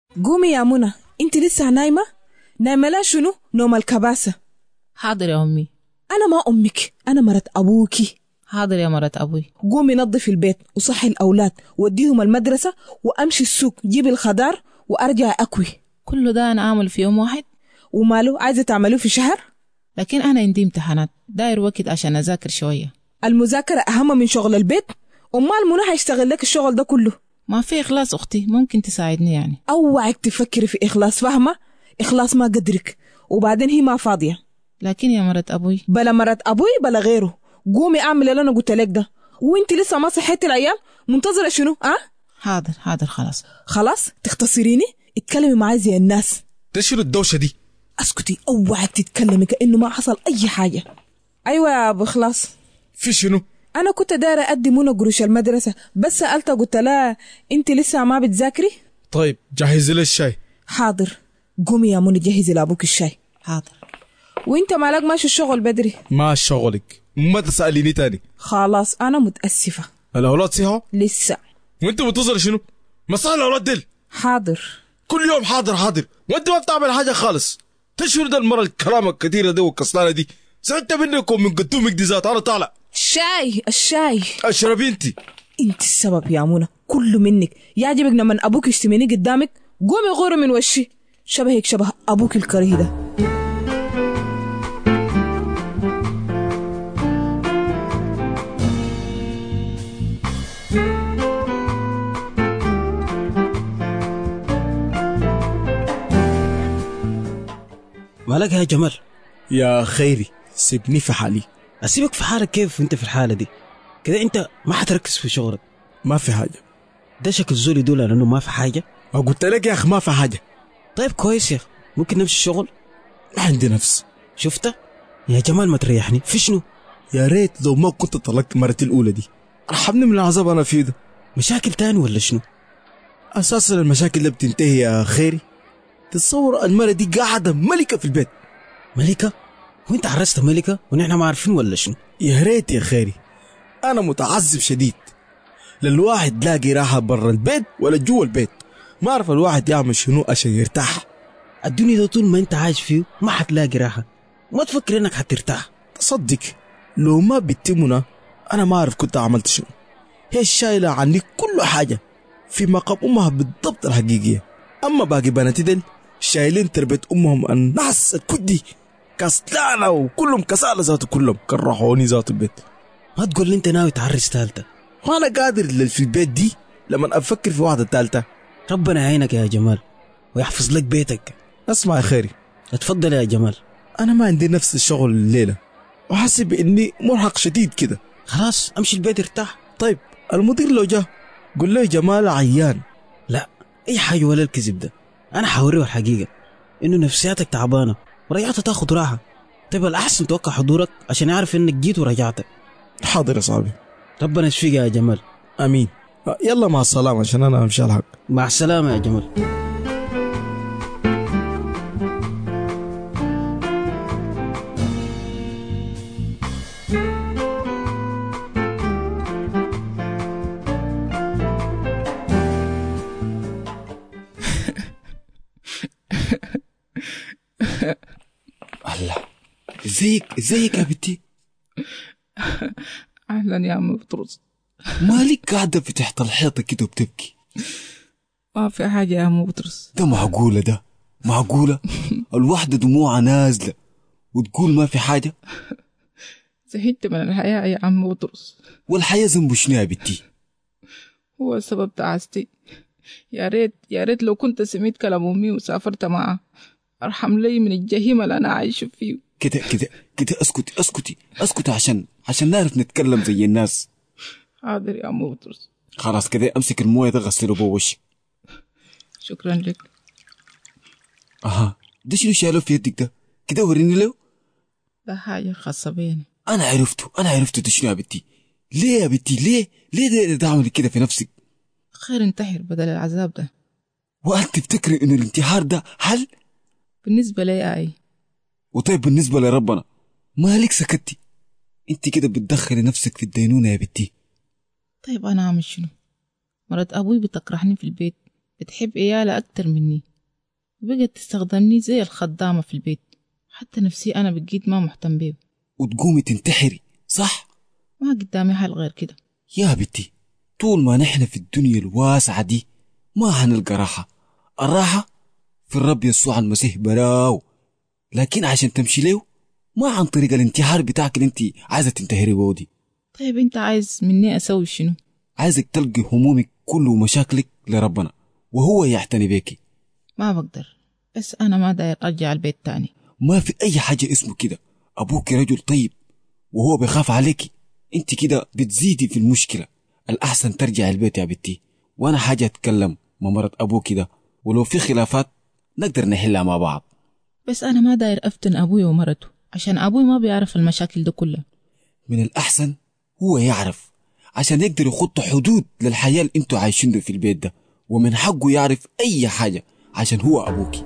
قومي يا منى، انت لسه نايمة؟ نايمة لا شنو؟ نوم الكباسة. حاضر يا أمي. أنا ما أمك، أنا مرت أبوكي. حاضر يا مرت أبوي. قومي نظفي البيت وصحي الأولاد ووديهم المدرسة وأمشي السوق جيب الخضار وأرجع أكوي. كله ده أنا أعمل في يوم واحد؟ وماله عايزة تعملوه في شهر؟ لكن أنا عندي امتحانات، داير وقت عشان أذاكر شوية. المذاكرة أهم من شغل البيت؟ أمال منى هيشتغل لك الشغل ده كله؟ ما في إخلاص أختي، ممكن تساعدني يعني. أوعك تفكري في إخلاص، فاهمة؟ إخلاص ما قدرك، وبعدين هي ما فاضية. لكن يا مرت أبوي. بلا مرت أبوي بلا غيره. قومي أعمل اللي أنا قلت لك ده. وانت لسه ما صحيتي العيال؟ منتظرة شنو؟ حاضر حاضر خلاص. خلاص تختصريني؟ اتكلمي معاي زي الناس. تشيلوا الدوشة دي. اسكتي، اوعك تتكلمي كأنه ما حصل أي حاجة. أيوة يا أبو خلاص. في شنو؟ أنا كنت دايرة أدي منى قروش المدرسة، بس سألتها قلت لها انت لسه ما بتذاكري؟ طيب جهزي لي الشاي. حاضر. قومي يا منى جهزي لأبوك الشاي. حاضر. وانت مالك ماشي الشغل بدري؟ ما شغلك، ما تسأليني تاني. خلاص أنا متأسفة. الأولاد صحوا؟ لسه. وانت منتظر شنو؟ مساء الأولاد دل. حاضر. كل يوم حاضر حاضر، وانت ما بتعمل حاجة خالص. تشهر ده المرة الكلام الكثيرة دي والكسلانة دي. سعدت منكم من قدومك دي ذات. أنا طالع. الشاي اشربي انت السبب يا منى، كله منك. يعجبك لما ابوك يشتمني قدامك؟ قومي غوري من وشي، شبهك شبه ابوك الكريه ده. مالك يا جمال؟ يا خيري سيبني في حالي. أسيبك في حالك كيف انت في الحالة دي؟ كده انت ما حتركز في شغلك. ما في حاجة. ده شكل زول يدل لأنه ما في حاجة. قلت لك يا أخ ما في حاجة. طيب كويس يا أخ، ممكن نمشي الشغل؟ ما عندي نفس. شفت يا جمال ما تريحني في شنو؟ يا ريت لو ما كنت طلقت مرتي الأولى دي، ارحمني من العذاب أنا فيه ده. مشاكل تاني ولا شنو؟ أساسا المشاكل اللي بتنتهي يا خيري. تتصور المرة دي قاعدة ملكة في البيت. ملكة؟ وانت عرست ملكة ونحن ما عارفين ولا شنو؟ يا ريت يا خيري، أنا متعذب شديد. للواحد لاقي راحة برا البيت ولا جوا البيت. ما أعرف الواحد يعمل شنو عشان يرتاح. الدنيا ده طول ما انت عايش فيه ما حتلاقي راحة، ما تفكر انك حترتاح. تصدق لو ما بتمنا أنا ما أعرف كنت عملت شنو. هي شايلة عني كل حاجة في مقام أمها بالضبط الحقيقية. أما باقي بناتي دل شايلين تربية أمهم الناس الكدي كسلانة، وكلهم كسالة ذاته، كلهم كرحوني ذات البيت. ما تقول لي انت ناوي تعرس تالتة؟ وأنا قادر في البيت دي لما أفكر في واحدة تالتة. ربنا يعينك يا جمال ويحفظ لك بيتك. اسمع يا خيري، اتفضل يا جمال. أنا ما عندي نفس الشغل الليلة وحاسب إني مرهق شديد كده. خلاص امشي البيت ارتاح. طيب المدير لو جاء قل له جمال عيان. لا اي حاجة ولا الكذب ده، انا حوريه الحقيقة انه نفسياتك تعبانة ورجعت تاخد راحة. طيب الأحسن توقع حضورك عشان يعرف انك جيت ورجعت. حاضر يا صاحبي. ربنا يشفيك يا جمال. امين. يلا مع السلامة عشان انا امشي الحق. مع السلامة يا جمال. الله، ازيك يا بنتي؟ أهلا يا عم بطرس. مالك قاعدة في تحت الحيطة كده وبتبكي؟ ما في حاجة يا عم بطرس. ده معقولة؟ ده معقولة؟ الواحدة دموعها نازلة وتقول ما في حاجة؟ زهقت من الحياة يا عم بطرس. والحياة ذنبه شنو يا بنتي؟ هو السبب تعاستي. يا ريت لو كنت سمعت كلام أمي وسافرت معها، أرحم لي من الجحيم اللي أنا عايش فيه. كده اسكتي عشان نعرف نتكلم زي الناس. حاضر يا عم بطرس. خلاص كده امسك المويه ده غسله بوشك. شكرا لك. ده شنو شايله في يدك ده؟ كده وريني له. ده حاجة خاصة بيني. انا عرفته ده شنو يا بنتي؟ ليه يا بنتي؟ ليه ده عملي كده في نفسك؟ خير انتحر بدل العذاب ده. وانت تفتكري ان الانتحار ده حل؟ بالنسبة لي وطيب بالنسبة لربنا مالك سكتي؟ انت كده بتدخلي نفسك في الدينونة يا بنتي. طيب أنا أعمل شنو؟ مرات أبوي بتكرهني في البيت، بتحب عيالها أكتر مني، وبقت تستخدمني زي الخدامة في البيت. حتى نفسي أنا بقيت ما مهتم بيه. وتقومي تنتحري صح؟ ما قدامي حل غير كده. يا بنتي طول ما نحن في الدنيا الواسعة دي ما هنلقى راحة. الراحة في الرب يسوع المسيح براو، لكن عشان تمشي له ما عن طريق الانتحار بتاعك اللي انت عايزة تنتحري بيه دي. طيب انت عايز مني أسوي شنو؟ عايزك تلقي همومك كله ومشاكلك لربنا وهو يعتني بيكي. ما بقدر، بس أنا ما داير أرجع البيت تاني. ما في أي حاجة اسمه كده. أبوك رجل طيب وهو بيخاف عليكي، انت كده بتزيدي في المشكلة. الأحسن ترجع البيت يا بنتي، وأنا حاجة أتكلم مع مرات أبوك كده، ولو في خلافات نقدر نحلها مع بعض. بس أنا ما داير أفتن أبوي ومرته، عشان أبوي ما بيعرف المشاكل دي كلها. من الأحسن هو يعرف عشان يقدر يخط حدود للحياة اللي انتوا عايشينه في البيت ده، ومن حقه يعرف أي حاجة عشان هو أبوكي.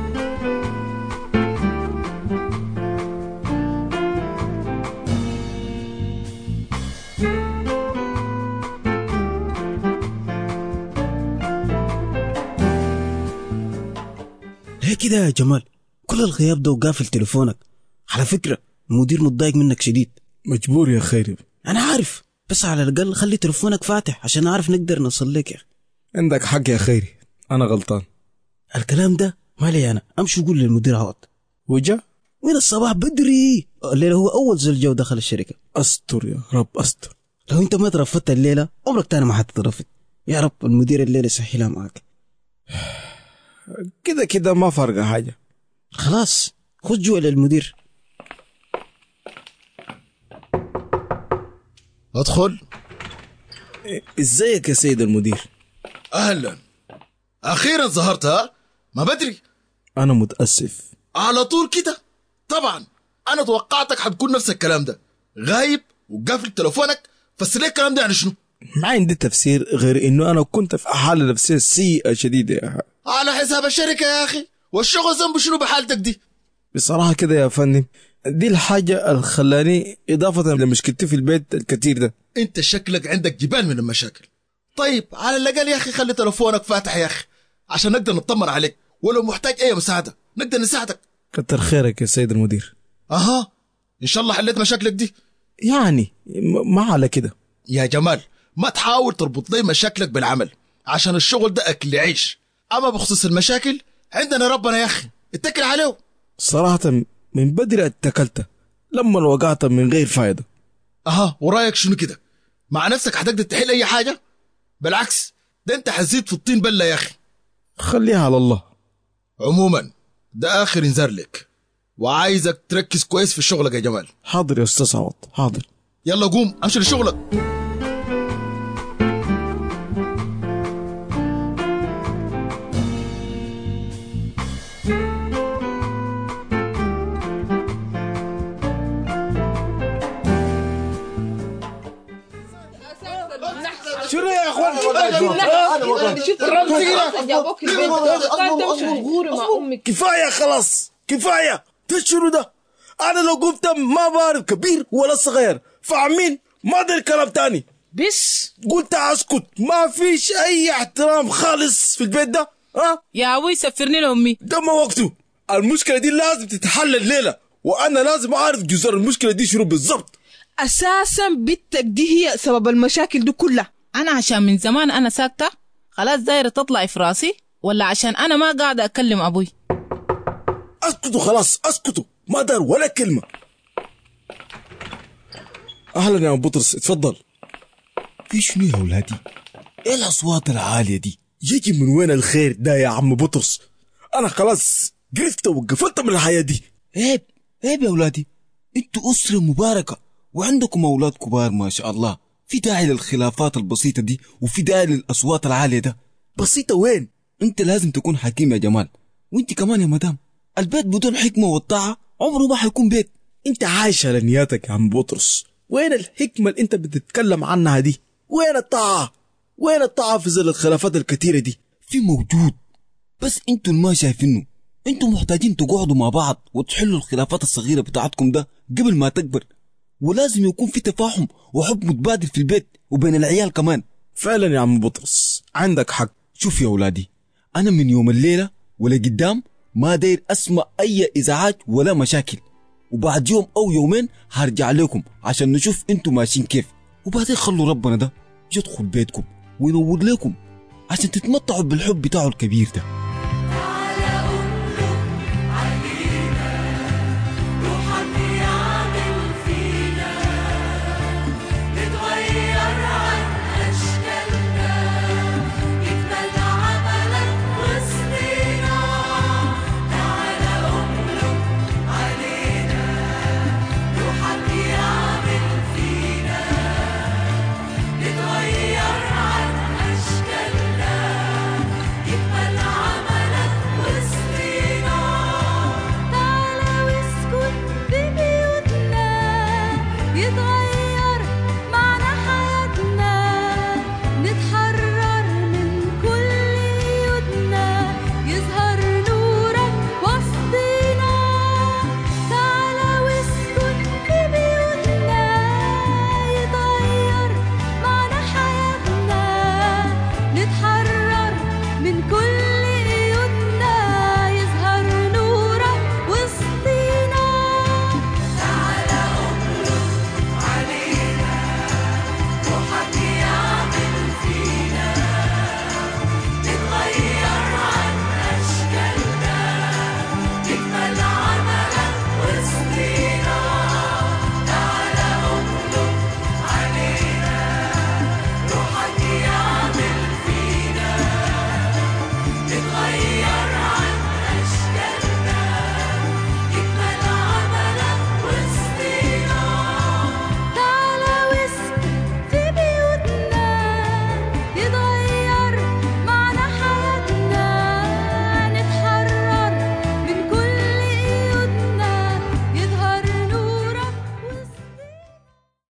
ليه كده يا جمال؟ كل الغياب ده وقافل تليفونك. على فكرة المدير متضايق منك شديد. مجبور يا خيري. أنا عارف، بس على الأقل خلي تليفونك فاتح عشان نعرف نقدر نوصل لك يا أخي. عندك حق يا خيري، أنا غلطان. الكلام ده ما لي أنا، أمشي وقول للمدير عوض. وجا من الصباح بدري، الليلة هو أول زلجة ودخل الشركة. أستر يا رب أستر. لو أنت ما ترفدت الليلة عمرك تاني ما حتترفد. يا رب المدير الليلة يسهلها معك. كده كده ما فرق حاجة. خلاص خذ جوا للمدير. ادخل. ازيك يا سيد المدير؟ اهلا، اخيرا ظهرت. ها ما بدري. أنا متأسف. على طول كده؟ طبعا انا توقعتك حتكون نفس الكلام ده، غايب وقافل تليفونك. فسر ليه الكلام ده يعني شنو؟ ما عندي تفسير غير إنه أنا كنت في حالة نفسية سيئة شديدة يا على حساب الشركة يا اخي، والشغل ذنبه شنو بحالتك دي؟ بصراحة كده يا فندم، دي الحاجة اللي خلاني إضافة لمشكلتي في البيت الكتير ده. انت شكلك عندك جبال من المشاكل. طيب على الأقل يا اخي خلي تليفونك فاتح يا اخي عشان نقدر نطمن عليك، ولو محتاج اي مساعدة نقدر نساعدك. كتر خيرك يا سيد المدير. اها ان شاء الله حليت مشاكلك دي. يعني ما على كده يا جمال، ما تحاول تربط لي مشاكلك بالعمل، عشان الشغل ده أكل عيش. أما بخصوص المشاكل عندنا ربنا يا أخي، اتكل عليه. صراحة من بدري اتكلت لما وقعت من غير فايدة. أها ورايك شنو كده؟ مع نفسك هتقدر تحل أي حاجة؟ بالعكس ده أنت حزيد في الطين بلة يا أخي. خليها على الله. عموما ده آخر انذار لك، وعايزك تركز كويس في شغلك يا جمال. حاضر يا أستاذ عوض، حاضر. يلا قوم امشي لشغلك. شنو يا اخوان؟ كفايه خلاص كفايه. شنو ده؟ انا لو قلت ما بعرف كبير ولا صغير، فاهمين؟ ما ده الكلام تاني. بس قلت اسكت، ما فيش اي احترام خالص في البيت ده. يا ابوي سفرني لامي. ده ما وقته. المشكله دي لازم تتحل الليله، وانا لازم اعرف جزر المشكله دي شنو بالضبط. اساسا بنتك دي هي سبب المشاكل دي كلها. انا عشان من زمان انا ساكته خلاص دايره تطلع في راسي، ولا عشان انا ما قاعده اكلم ابوي؟ اسكتوا خلاص اسكتوا، ما دار ولا كلمه. اهلا يا ابو بطرس، اتفضل. في شنو يا اولادي؟ ايه الاصوات العاليه دي؟ يجي من وين الخير ده يا عم بطرس؟ انا خلاص قرفت وقفلت من الحياه دي. عيب عيب يا اولادي، انتوا اسره مباركه وعندكم اولاد كبار ما شاء الله. في داعي للخلافات البسيطه دي، وفي داعي للاصوات العاليه ده. بسيطه وين؟ انت لازم تكون حكيم يا جمال، وانت كمان يا مدام. البيت بدون حكمه والطاعه عمره ما حيكون بيت. انت عايش على نياتك يا عم بطرس. وين الحكمه اللي انت بتتكلم عنها دي؟ وين الطاعه؟ وين الطاعه في ظل الخلافات الكتيره دي؟ في موجود، بس انتوا ما شايفينه. انتوا محتاجين تقعدوا مع بعض وتحلوا الخلافات الصغيره بتاعتكم ده قبل ما تكبر. ولازم يكون في تفاهم وحب متبادل في البيت وبين العيال كمان. فعلا يا عم بطرس عندك حق. شوف يا أولادي، أنا من يوم الليلة ولا قدام ما داير أسمع أي إزعاج ولا مشاكل، وبعد يوم أو يومين هرجع لكم عشان نشوف أنتم ماشيين كيف، وبعدين خلوا ربنا ده يدخل بيتكم وينور لكم عشان تتمتعوا بالحب بتاعه الكبير ده.